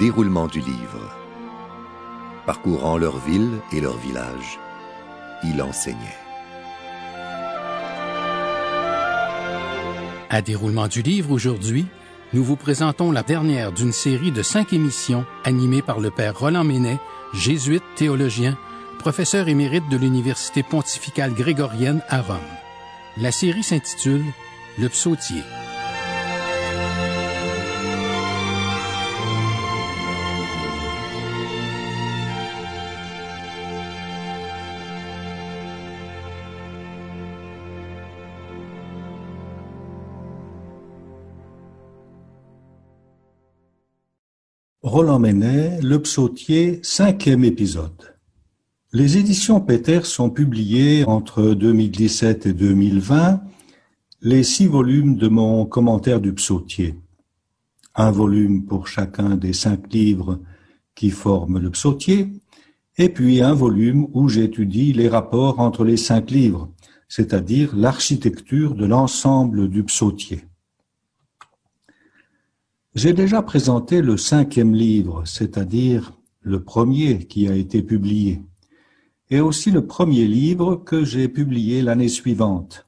déroulement du livre. Parcourant leur ville et leur village, il enseignait. À Déroulement du livre, aujourd'hui, nous vous présentons la dernière d'une série de 5 émissions animées par le père Roland Ménet, jésuite théologien, professeur émérite de l'Université pontificale grégorienne à Rome. La série s'intitule « Le psautier ». Roland Ménet, Le Psautier, 5e épisode. Les éditions Peters sont publiées entre 2017 et 2020 les 6 volumes de mon commentaire du Psautier. Un volume pour chacun des 5 livres qui forment le Psautier, et puis un volume où j'étudie les rapports entre les 5 livres, c'est-à-dire l'architecture de l'ensemble du Psautier. J'ai déjà présenté le 5e livre, c'est-à-dire le premier qui a été publié, et aussi le premier livre que j'ai publié l'année suivante,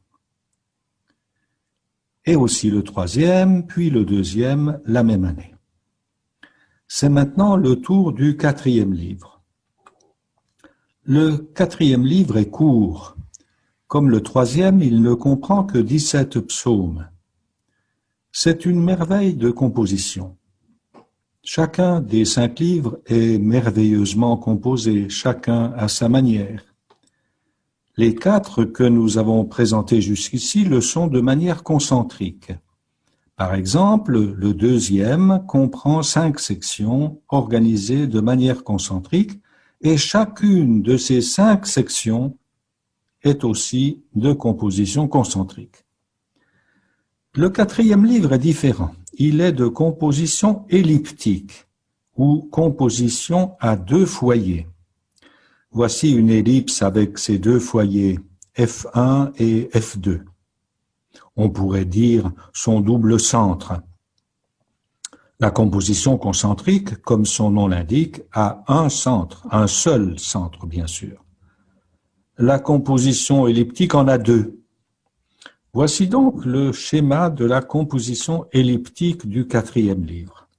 et aussi le 3e, puis le 2e la même année. C'est maintenant le tour du 4e livre. Le 4e livre est court. Comme le 3e, il ne comprend que 17 psaumes. C'est une merveille de composition. Chacun des 5 livres est merveilleusement composé, chacun à sa manière. Les 4 que nous avons présentés jusqu'ici le sont de manière concentrique. Par exemple, le 2e comprend 5 sections organisées de manière concentrique et chacune de ces 5 sections est aussi de composition concentrique. Le 4e livre est différent. Il est de composition elliptique ou composition à 2 foyers. Voici une ellipse avec ses 2 foyers, F1 et F2. On pourrait dire son double centre. La composition concentrique, comme son nom l'indique, a un centre, un seul centre bien sûr. La composition elliptique en a 2. Voici donc le schéma de la composition elliptique du 4e livre.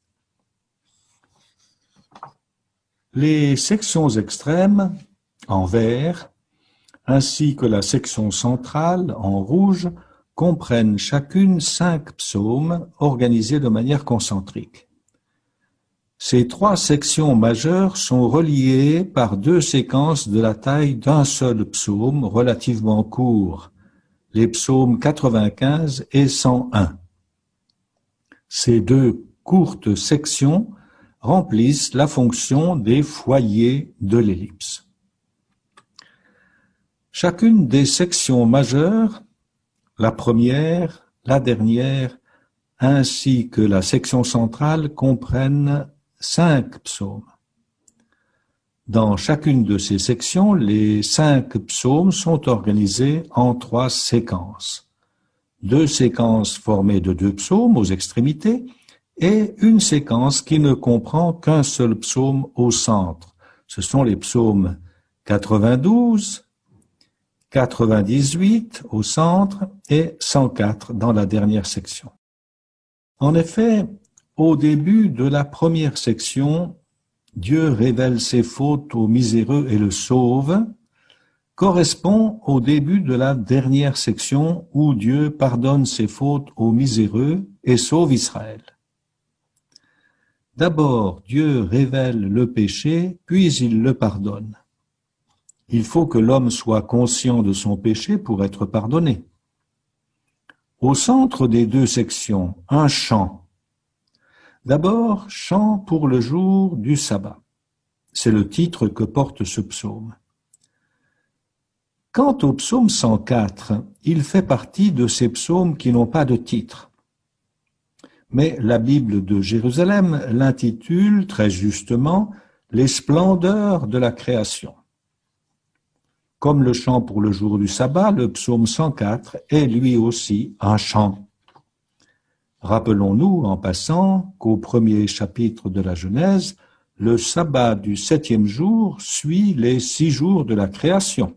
Les sections extrêmes, en vert, ainsi que la section centrale, en rouge, comprennent chacune 5 psaumes organisés de manière concentrique. Ces 3 sections majeures sont reliées par 2 séquences de la taille d'un seul psaume relativement court, les psaumes 95 et 101. Ces 2 courtes sections remplissent la fonction des foyers de l'ellipse. Chacune des sections majeures, la première, la dernière, ainsi que la section centrale comprennent 5 psaumes. Dans chacune de ces sections, les 5 psaumes sont organisés en 3 séquences. 2 séquences formées de 2 psaumes aux extrémités et une séquence qui ne comprend qu'un seul psaume au centre. Ce sont les psaumes 92, 98 au centre et 104 dans la dernière section. En effet, au début de la première section, Dieu révèle ses fautes au miséreux et le sauve, correspond au début de la dernière section où Dieu pardonne ses fautes aux miséreux et sauve Israël. D'abord, Dieu révèle le péché, puis il le pardonne. Il faut que l'homme soit conscient de son péché pour être pardonné. Au centre des 2 sections, un chant. D'abord, chant pour le jour du sabbat. C'est le titre que porte ce psaume. Quant au psaume 104, il fait partie de ces psaumes qui n'ont pas de titre. Mais la Bible de Jérusalem l'intitule très justement « Les splendeurs de la création ». Comme le chant pour le jour du sabbat, le psaume 104 est lui aussi un chant. Rappelons-nous, en passant, qu'au premier chapitre de la Genèse, le sabbat du 7e jour suit les 6 jours de la création.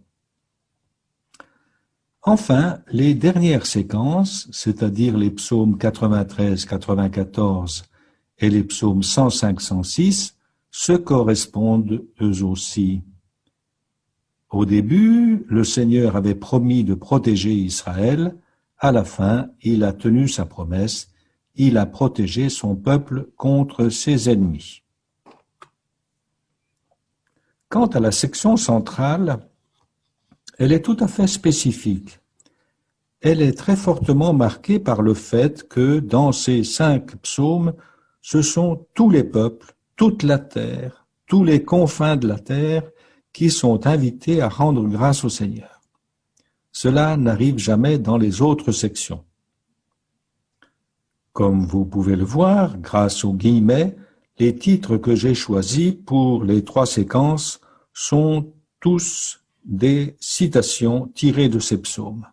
Enfin, les dernières séquences, c'est-à-dire les psaumes 93, 94 et les psaumes 105, 106, se correspondent eux aussi. Au début, le Seigneur avait promis de protéger Israël. À la fin, il a tenu sa promesse. Il a protégé son peuple contre ses ennemis. Quant à la section centrale, elle est tout à fait spécifique. Elle est très fortement marquée par le fait que dans ces 5 psaumes, ce sont tous les peuples, toute la terre, tous les confins de la terre qui sont invités à rendre grâce au Seigneur. Cela n'arrive jamais dans les autres sections. Comme vous pouvez le voir, grâce aux guillemets, les titres que j'ai choisis pour les 3 séquences sont tous des citations tirées de ces psaumes.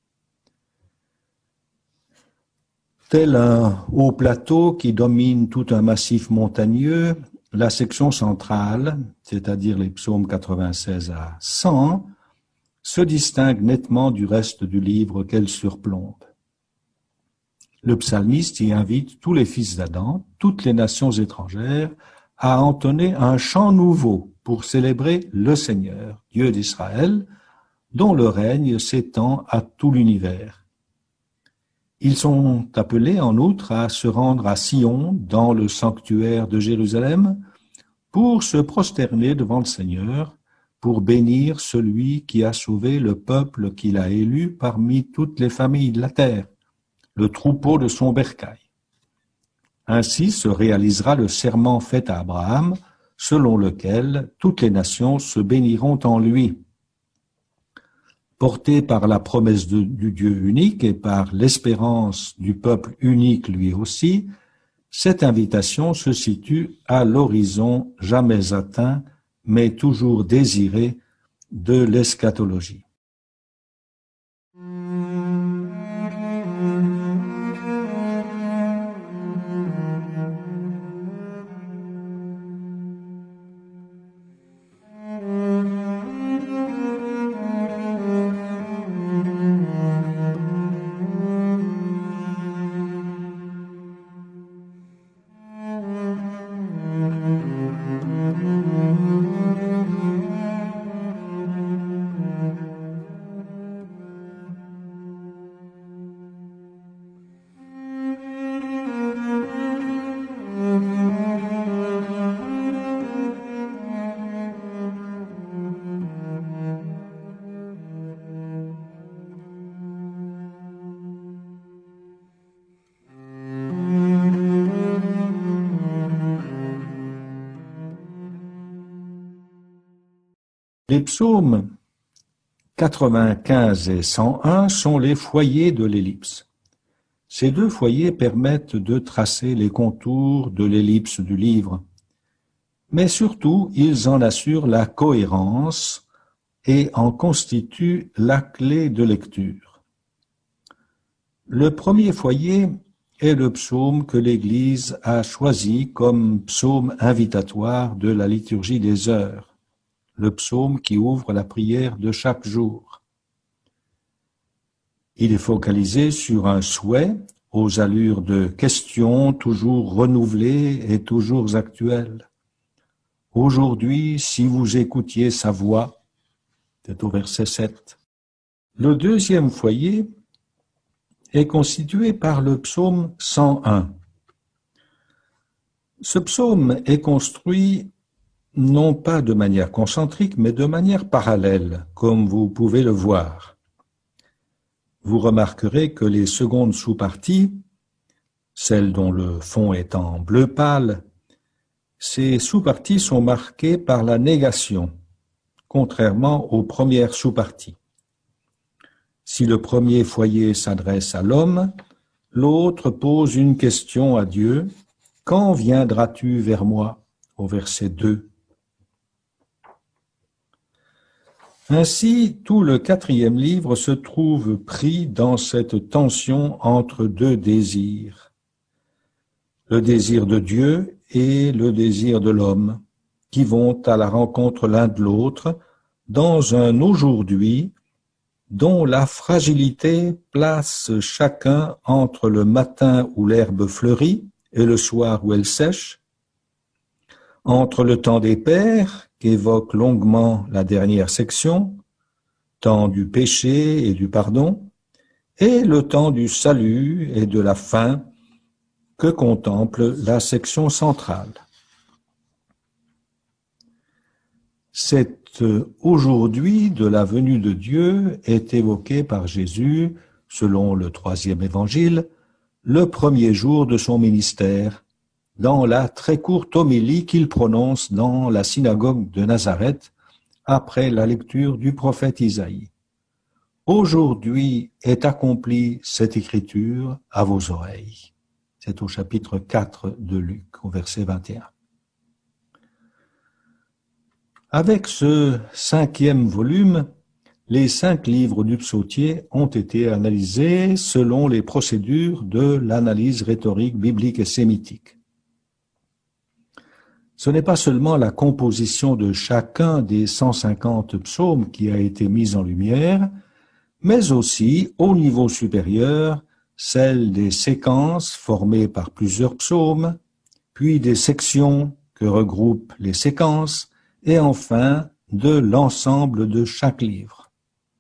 Tel un haut plateau qui domine tout un massif montagneux, la section centrale, c'est-à-dire les psaumes 96 à 100, se distingue nettement du reste du livre qu'elle surplombe. Le psalmiste y invite tous les fils d'Adam, toutes les nations étrangères, à entonner un chant nouveau pour célébrer le Seigneur, Dieu d'Israël, dont le règne s'étend à tout l'univers. Ils sont appelés en outre à se rendre à Sion, dans le sanctuaire de Jérusalem, pour se prosterner devant le Seigneur, pour bénir celui qui a sauvé le peuple qu'il a élu parmi toutes les familles de la terre, le troupeau de son bercail. Ainsi se réalisera le serment fait à Abraham, selon lequel toutes les nations se béniront en lui. Porté par la promesse du Dieu unique et par l'espérance du peuple unique lui aussi, cette invitation se situe à l'horizon jamais atteint, mais toujours désiré de l'eschatologie. Les psaumes 95 et 101 sont les foyers de l'ellipse. Ces 2 foyers permettent de tracer les contours de l'ellipse du livre, mais surtout ils en assurent la cohérence et en constituent la clé de lecture. Le premier foyer est le psaume que l'Église a choisi comme psaume invitatoire de la liturgie des heures, le psaume qui ouvre la prière de chaque jour. Il est focalisé sur un souhait aux allures de questions toujours renouvelées et toujours actuelles. Aujourd'hui, si vous écoutiez sa voix, c'est au verset 7. Le deuxième foyer est constitué par le psaume 101. Ce psaume est construit non pas de manière concentrique, mais de manière parallèle, comme vous pouvez le voir. Vous remarquerez que les secondes sous-parties, celles dont le fond est en bleu pâle, ces sous-parties sont marquées par la négation, contrairement aux premières sous-parties. Si le premier foyer s'adresse à l'homme, l'autre pose une question à Dieu. « Quand viendras-tu vers moi ?» au verset 2. Ainsi, tout le 4e livre se trouve pris dans cette tension entre 2 désirs, le désir de Dieu et le désir de l'homme, qui vont à la rencontre l'un de l'autre dans un aujourd'hui dont la fragilité place chacun entre le matin où l'herbe fleurit et le soir où elle sèche, entre le temps des pères, qu'évoque longuement la dernière section, temps du péché et du pardon, et le temps du salut et de la fin que contemple la section centrale. Cet aujourd'hui de la venue de Dieu est évoqué par Jésus, selon le 3e évangile, le premier jour de son ministère, dans la très courte homélie qu'il prononce dans la synagogue de Nazareth après la lecture du prophète Isaïe. Aujourd'hui est accomplie cette écriture à vos oreilles. C'est au chapitre 4 de Luc, au verset 21. Avec ce 5e volume, les 5 livres du psautier ont été analysés selon les procédures de l'analyse rhétorique biblique et sémitique. Ce n'est pas seulement la composition de chacun des 150 psaumes qui a été mise en lumière, mais aussi, au niveau supérieur, celle des séquences formées par plusieurs psaumes, puis des sections que regroupent les séquences, et enfin de l'ensemble de chaque livre.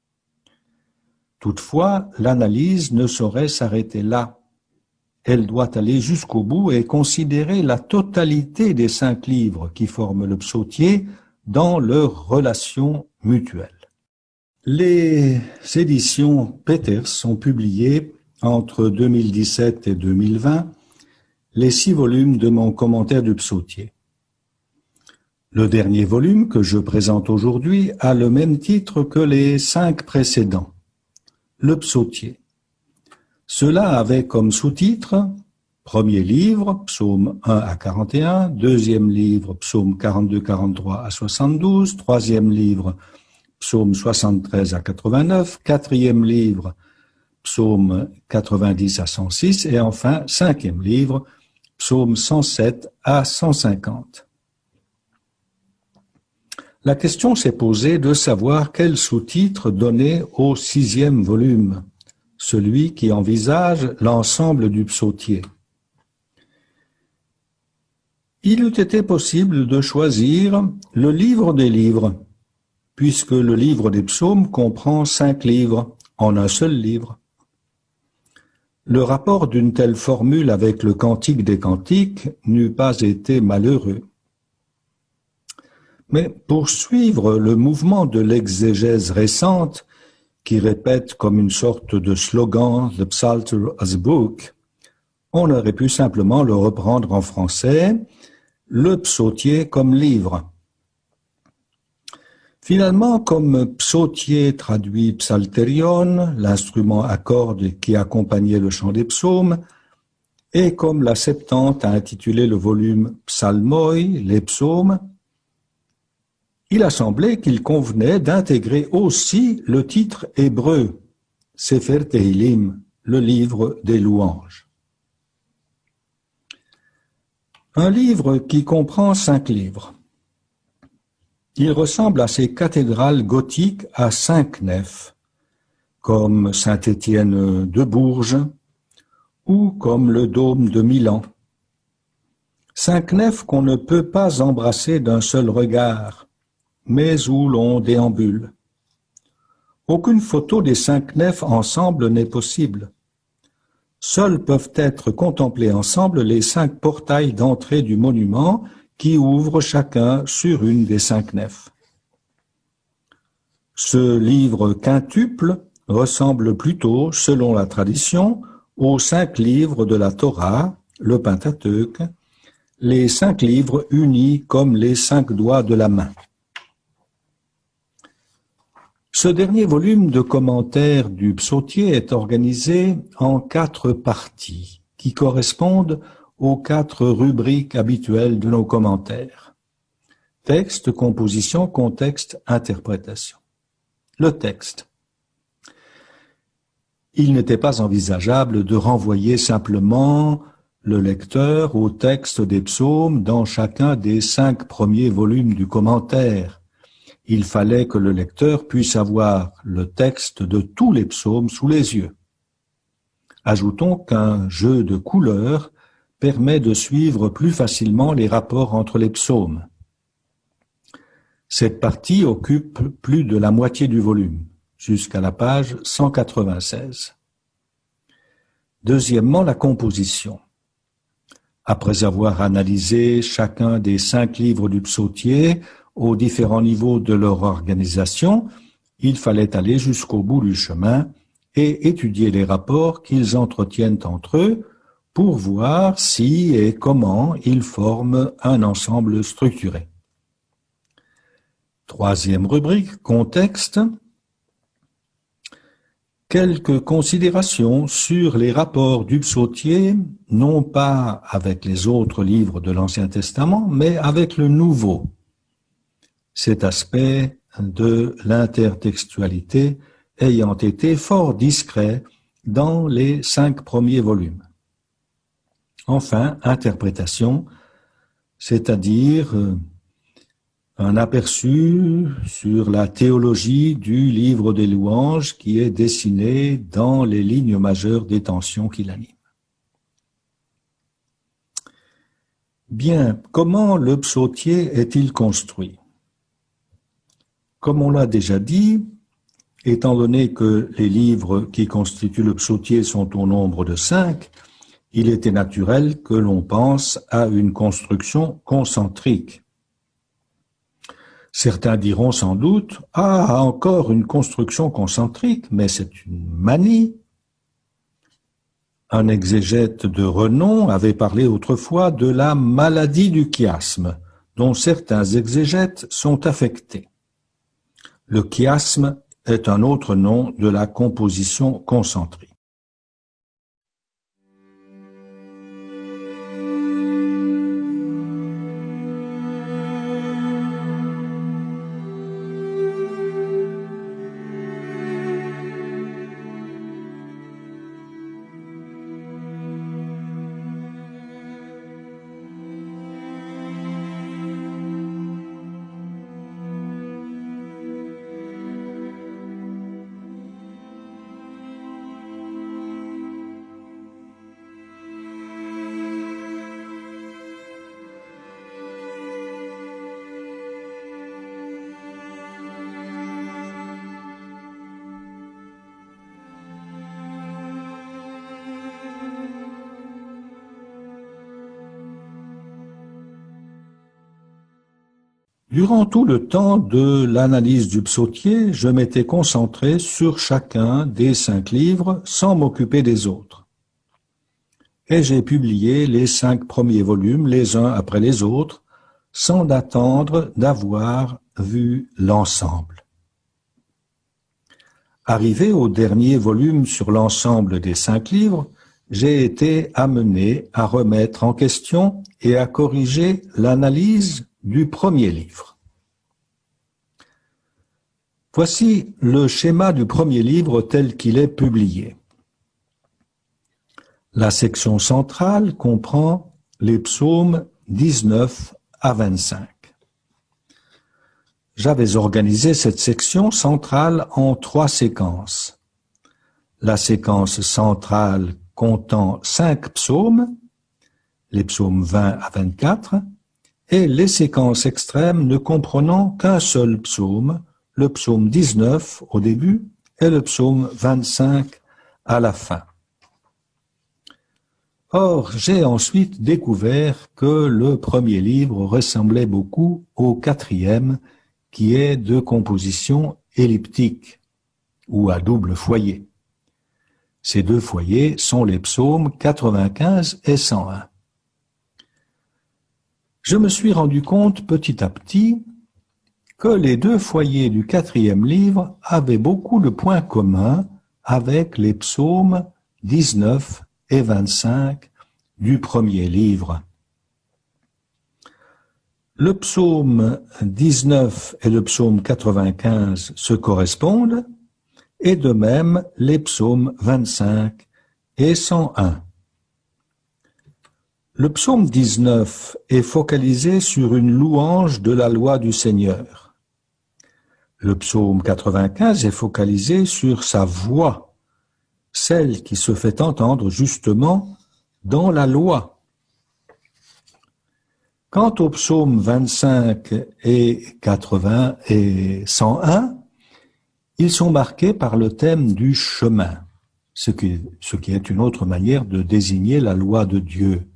Toutefois, l'analyse ne saurait s'arrêter là. Elle doit aller jusqu'au bout et considérer la totalité des 5 livres qui forment le psautier dans leurs relations mutuelles. Les éditions Peters ont publié entre 2017 et 2020 les 6 volumes de mon commentaire du psautier. Le dernier volume que je présente aujourd'hui a le même titre que les 5 précédents, le psautier. Cela avait comme sous-titre premier livre, psaume 1 à 41, deuxième livre, psaume 42-43 à 72, troisième livre, psaume 73 à 89, quatrième livre, psaume 90 à 106 et enfin cinquième livre, psaume 107 à 150. La question s'est posée de savoir quel sous-titre donner au 6e volume, celui qui envisage l'ensemble du psautier. Il eût été possible de choisir le livre des livres, puisque le livre des psaumes comprend 5 livres en un seul livre. Le rapport d'une telle formule avec le Cantique des Cantiques n'eût pas été malheureux. Mais pour suivre le mouvement de l'exégèse récente, qui répète comme une sorte de slogan « The Psalter as a Book », on aurait pu simplement le reprendre en français, le psautier comme livre. Finalement, comme psautier traduit psalterion, l'instrument à cordes qui accompagnait le chant des psaumes, et comme la Septante a intitulé le volume Psalmoi, les psaumes, il a semblé qu'il convenait d'intégrer aussi le titre hébreu, Sefer Tehilim, le livre des louanges. Un livre qui comprend 5 livres. Il ressemble à ces cathédrales gothiques à 5 nefs, comme Saint-Étienne de Bourges ou comme le dôme de Milan. 5 nefs qu'on ne peut pas embrasser d'un seul regard, mais où l'on déambule. Aucune photo des 5 nefs ensemble n'est possible. Seuls peuvent être contemplés ensemble les 5 portails d'entrée du monument qui ouvrent chacun sur une des 5 nefs. Ce livre quintuple ressemble plutôt, selon la tradition, aux 5 livres de la Torah, le Pentateuque, les 5 livres unis comme les 5 doigts de la main. Ce dernier volume de commentaires du psautier est organisé en 4 parties qui correspondent aux 4 rubriques habituelles de nos commentaires. Texte, composition, contexte, interprétation. Le texte. Il n'était pas envisageable de renvoyer simplement le lecteur au texte des psaumes dans chacun des 5 premiers volumes du commentaire. Il fallait que le lecteur puisse avoir le texte de tous les psaumes sous les yeux. Ajoutons qu'un jeu de couleurs permet de suivre plus facilement les rapports entre les psaumes. Cette partie occupe plus de la moitié du volume, jusqu'à la page 196. Deuxièmement, la composition. Après avoir analysé chacun des 5 livres du psautier aux différents niveaux de leur organisation, il fallait aller jusqu'au bout du chemin et étudier les rapports qu'ils entretiennent entre eux pour voir si et comment ils forment un ensemble structuré. Troisième rubrique, contexte. Quelques considérations sur les rapports du psautier, non pas avec les autres livres de l'Ancien Testament, mais avec le Nouveau. Cet aspect de l'intertextualité ayant été fort discret dans les 5 premiers volumes. Enfin, interprétation, c'est-à-dire un aperçu sur la théologie du livre des louanges qui est dessiné dans les lignes majeures des tensions qui l'animent. Bien, comment le psautier est-il construit? Comme on l'a déjà dit, étant donné que les livres qui constituent le psautier sont au nombre de 5, il était naturel que l'on pense à une construction concentrique. Certains diront sans doute « Ah, encore une construction concentrique, mais c'est une manie ». Un exégète de renom avait parlé autrefois de la maladie du chiasme, dont certains exégètes sont affectés. Le chiasme est un autre nom de la composition concentrique. Durant tout le temps de l'analyse du psautier, je m'étais concentré sur chacun des 5 livres sans m'occuper des autres. Et j'ai publié les 5 premiers volumes les uns après les autres, sans attendre d'avoir vu l'ensemble. Arrivé au dernier volume sur l'ensemble des 5 livres, j'ai été amené à remettre en question et à corriger l'analyse du premier livre. Voici le schéma du premier livre tel qu'il est publié. La section centrale comprend les psaumes 19 à 25. J'avais organisé cette section centrale en 3 séquences. La séquence centrale comptant 5 psaumes, les psaumes 20 à 24, et les séquences extrêmes ne comprenant qu'un seul psaume, le psaume 19 au début et le psaume 25 à la fin. Or, j'ai ensuite découvert que le premier livre ressemblait beaucoup au 4e, qui est de composition elliptique ou à double foyer. Ces 2 foyers sont les psaumes 95 et 101. Je me suis rendu compte petit à petit que les 2 foyers du 4e livre avaient beaucoup de points communs avec les psaumes 19 et 25 du premier livre. Le psaume 19 et le psaume 95 se correspondent, et de même les psaumes 25 et 101. Le psaume 19 est focalisé sur une louange de la loi du Seigneur. Le psaume 95 est focalisé sur sa voix, celle qui se fait entendre justement dans la loi. Quant aux psaumes 25 et 80 et 101, ils sont marqués par le thème du chemin, ce qui est une autre manière de désigner la loi de Dieu.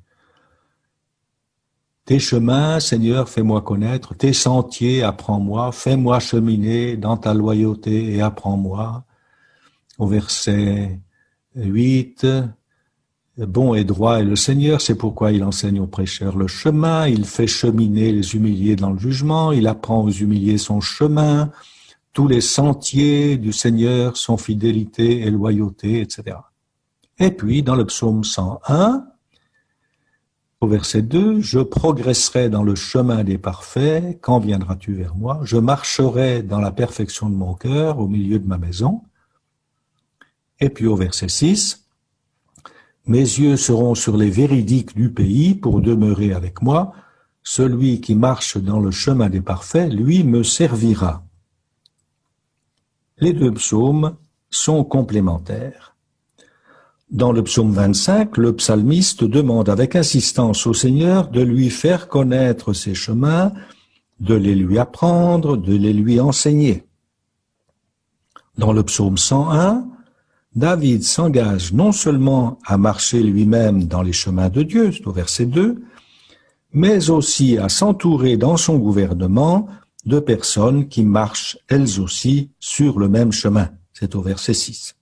Tes chemins, Seigneur, fais-moi connaître, tes sentiers, apprends-moi, fais-moi cheminer dans ta loyauté et apprends-moi. Au verset 8, bon et droit est le Seigneur, c'est pourquoi il enseigne aux prêcheurs le chemin, il fait cheminer les humiliés dans le jugement, il apprend aux humiliés son chemin, tous les sentiers du Seigneur sont fidélité et loyauté, etc. Et puis, dans le psaume 101, au verset 2, « Je progresserai dans le chemin des parfaits, quand viendras-tu vers moi? Je marcherai dans la perfection de mon cœur, au milieu de ma maison. » Et puis au verset 6, « Mes yeux seront sur les véridiques du pays pour demeurer avec moi. Celui qui marche dans le chemin des parfaits, lui me servira. » Les deux psaumes sont complémentaires. Dans le psaume 25, le psalmiste demande avec insistance au Seigneur de lui faire connaître ses chemins, de les lui apprendre, de les lui enseigner. Dans le psaume 101, David s'engage non seulement à marcher lui-même dans les chemins de Dieu, c'est au verset 2, mais aussi à s'entourer dans son gouvernement de personnes qui marchent elles aussi sur le même chemin, c'est au verset 6.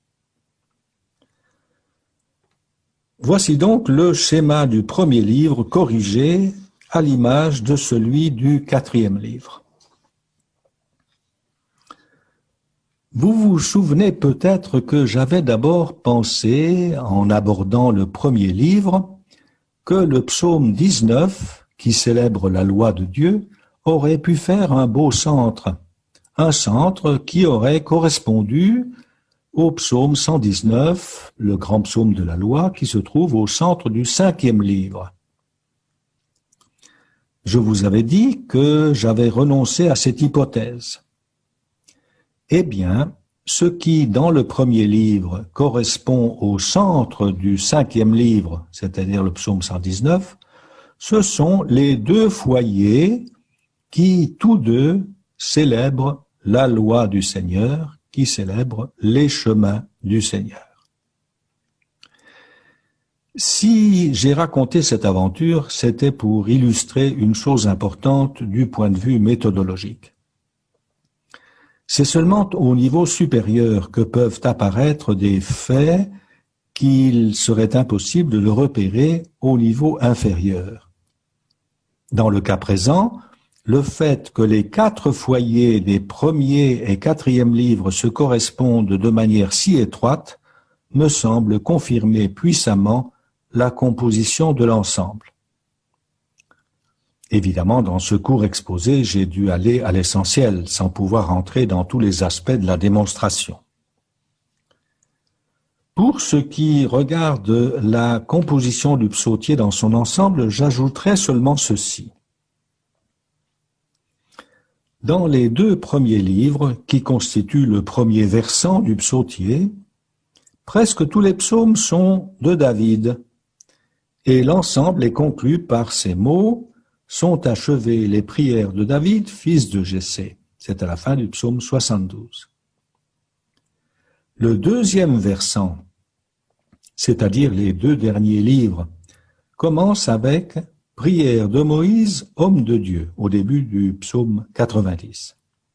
Voici donc le schéma du premier livre corrigé à l'image de celui du quatrième livre. Vous vous souvenez peut-être que j'avais d'abord pensé, en abordant le premier livre, que le psaume 19, qui célèbre la loi de Dieu, aurait pu faire un beau centre, un centre qui aurait correspondu au psaume 119, le grand psaume de la loi, qui se trouve au centre du 5e livre. Je vous avais dit que j'avais renoncé à cette hypothèse. Eh bien, ce qui, dans le premier livre, correspond au centre du 5e livre, c'est-à-dire le psaume 119, ce sont les deux foyers qui, tous deux, célèbrent la loi du Seigneur, qui célèbre les chemins du Seigneur. Si j'ai raconté cette aventure, c'était pour illustrer une chose importante du point de vue méthodologique. C'est seulement au niveau supérieur que peuvent apparaître des faits qu'il serait impossible de le repérer au niveau inférieur. Dans le cas présent, le fait que les 4 foyers des premier et 4e livres se correspondent de manière si étroite me semble confirmer puissamment la composition de l'ensemble. Évidemment, dans ce court exposé, j'ai dû aller à l'essentiel, sans pouvoir entrer dans tous les aspects de la démonstration. Pour ce qui regarde la composition du psautier dans son ensemble, j'ajouterai seulement ceci. Dans les 2 premiers livres, qui constituent le premier versant du psautier, presque tous les psaumes sont de David, et l'ensemble est conclu par ces mots « sont achevées les prières de David, fils de Jessé ». C'est à la fin du psaume 72. Le 2e versant, c'est-à-dire les 2 derniers livres, commence avec prière de Moïse, homme de Dieu, au début du psaume 90.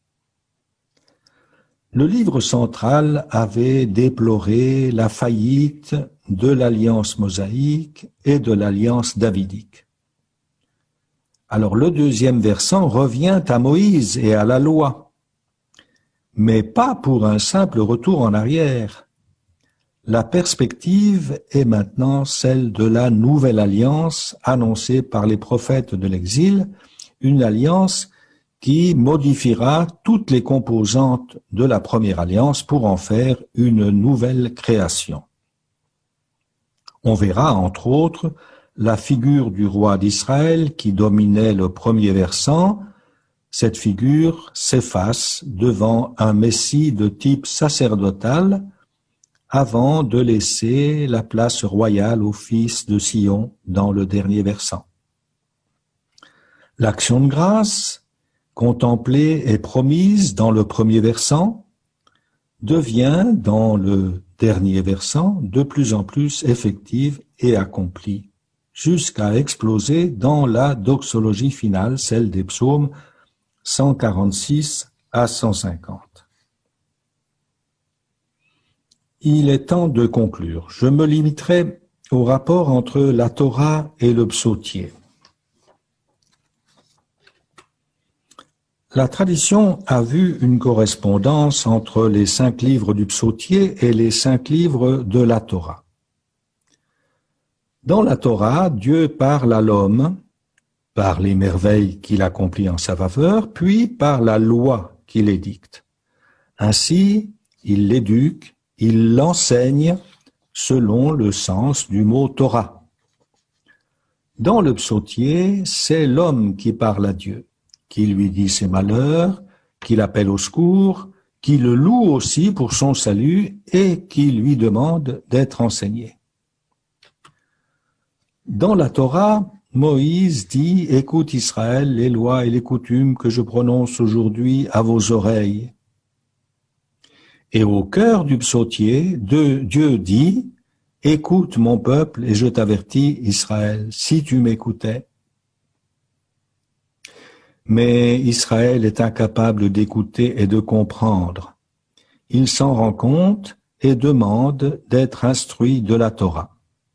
Le livre central avait déploré la faillite de l'alliance mosaïque et de l'alliance davidique. Alors le 2e versant revient à Moïse et à la loi, mais pas pour un simple retour en arrière. La perspective est maintenant celle de la nouvelle alliance annoncée par les prophètes de l'exil, une alliance qui modifiera toutes les composantes de la première alliance pour en faire une nouvelle création. On verra, entre autres, la figure du roi d'Israël qui dominait le premier versant. Cette figure s'efface devant un Messie de type sacerdotal avant de laisser la place royale au fils de Sion dans le dernier versant. L'action de grâce, contemplée et promise dans le premier versant, devient dans le dernier versant de plus en plus effective et accomplie, jusqu'à exploser dans la doxologie finale, celle des psaumes 146 à 150. Il est temps de conclure. Je me limiterai au rapport entre la Torah et le psautier. La tradition a vu une correspondance entre les 5 livres du psautier et les 5 livres de la Torah. Dans la Torah, Dieu parle à l'homme par les merveilles qu'il accomplit en sa faveur, puis par la loi qu'il édicte. Ainsi, il l'éduque, il l'enseigne selon le sens du mot Torah. Dans le psautier, c'est l'homme qui parle à Dieu, qui lui dit ses malheurs, qui l'appelle au secours, qui le loue aussi pour son salut et qui lui demande d'être enseigné. Dans la Torah, Moïse dit « Écoute Israël, les lois et les coutumes que je prononce aujourd'hui à vos oreilles. » Et au cœur du psautier, Dieu dit « Écoute mon peuple et je t'avertis, Israël, si tu m'écoutais. » Mais Israël est incapable d'écouter et de comprendre. Il s'en rend compte et demande d'être instruit de la Torah.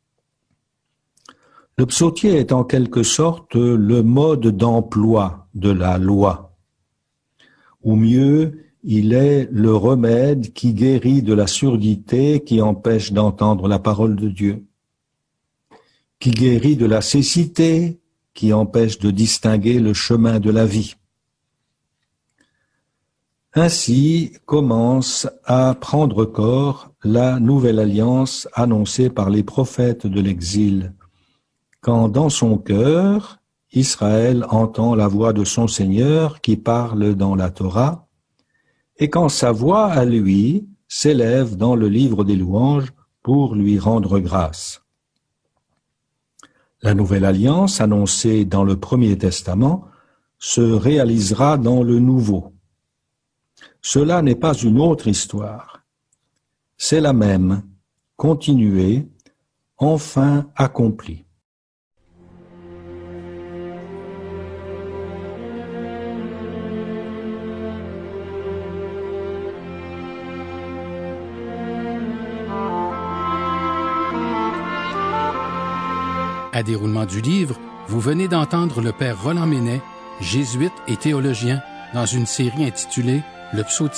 Le psautier est en quelque sorte le mode d'emploi de la loi. Ou mieux, il est le remède qui guérit de la surdité qui empêche d'entendre la parole de Dieu, qui guérit de la cécité qui empêche de distinguer le chemin de la vie. Ainsi commence à prendre corps la nouvelle alliance annoncée par les prophètes de l'exil, quand dans son cœur, Israël entend la voix de son Seigneur qui parle dans la Torah, et quand sa voix à lui s'élève dans le livre des louanges pour lui rendre grâce. La nouvelle alliance annoncée dans le Premier Testament se réalisera dans le Nouveau. Cela n'est pas une autre histoire. C'est la même, continuée, enfin accomplie. À déroulement du livre, vous venez d'entendre le père Roland Ménet, jésuite et théologien, dans une série intitulée « Le Psautier ».